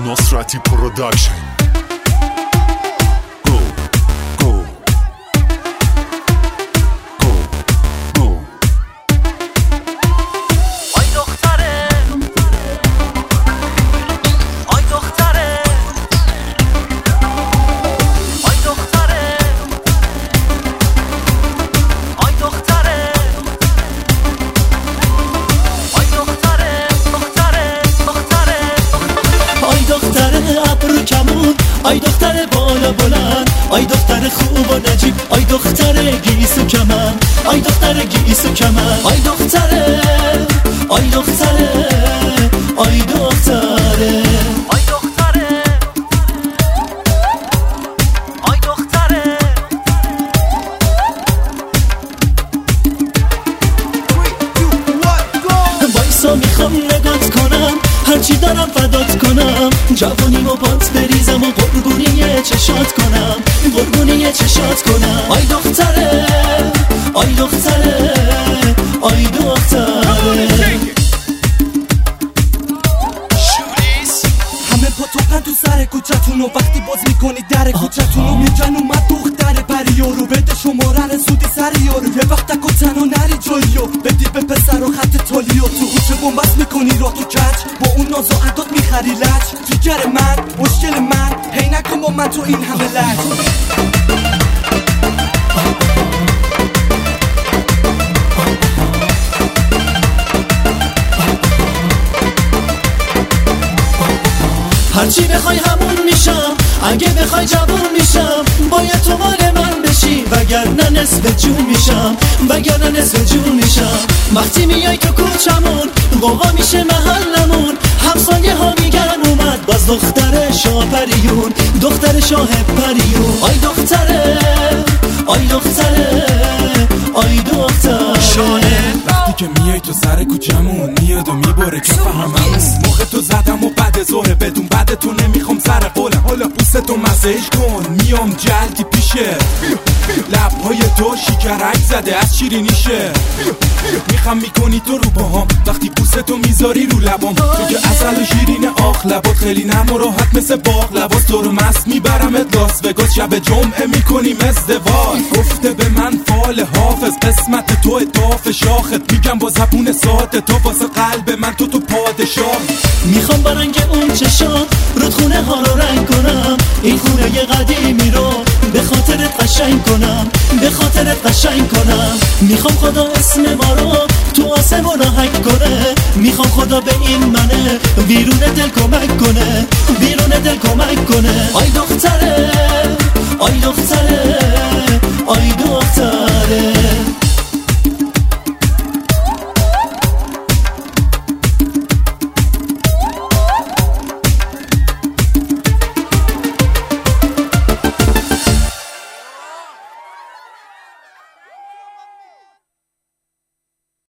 Nosrati Production. آی دختر بالا بلند، آی دختر خوب و نجیب، آی دختر گیسو کمن، آی دختر گیسو کمن، آی دختره، آی دختره، آی دختره، آی دختره، آی دختره. وایسا میخوام نگات کنم، هرچی دارم فدات کنم، جوانیمو بات بریزم و قربونی چشات کنم، قربونی چشات کنم. آی دختره، آی دختره، آی دختره. همه پاتوقن تو سر کوچتونو، وقتی باز میکنی در کوچتونو میگن اومد دختر پریارو، بده شماره رسودی سر یارو، یه وقت تک و تنها نری جاییو، بدی به پسر و خط تالیو، تو کوچه بومبست میکنی راه تو کچ، با اون ناز و عداد میخری لج، جیگر من، مشکل من، هی نکن با من تو این همه لج. هرچی بخوای همون میشم، اگه بخوای جوون میشم، باید تو مال من بشی، وگرنه نصف جون میشم، وگرنه نصف جون میشم. وقتی میای تو کوچمون، قوقا میشه محلمون، همسایه ها میگن اومد باز دختر شاه پریون، دختر شاه پریون. آی دختره، آی دختره، آی دختره. شانه وقتی که میای تو سر کوچمون، میاد و میبره کف هممون، موقع تو زدم و بعد ظهر بدون بعد تو نمیخوام سر قولم، حالا پوستو مسیج کن، میام جلدی پیشه، لبهای تو شکرک زده از شیرینیشه، میخوام میکنی تو رو باهام، وقتی پوستو میذاری رو لبام، تو که اصل و شیرین آخ، لبات خیلی نرم و راحت مثل باغ، لباس تو رو مست میبرمت لاس وگاس، شب جمعه میکنیم ازدواج. گفته به من فال حافظ، قسمت تو اطاف شاخت، میگم با زبون ساعت تو واسه قلب من تو پادشاه. میخوام با رنگ اون چشام رودخونه ها رو رنگ کنم، این خونه قدیمی رو به خاطرت قشنگ کنم، به خاطرت قشنگ کنم. میخوام خدا اسم ما رو تو آسمون هک کنه، میخوام خدا به این منه بیرون دل کمک کنه، بیرون دل کمک کنه. آی دختره، آی دختره،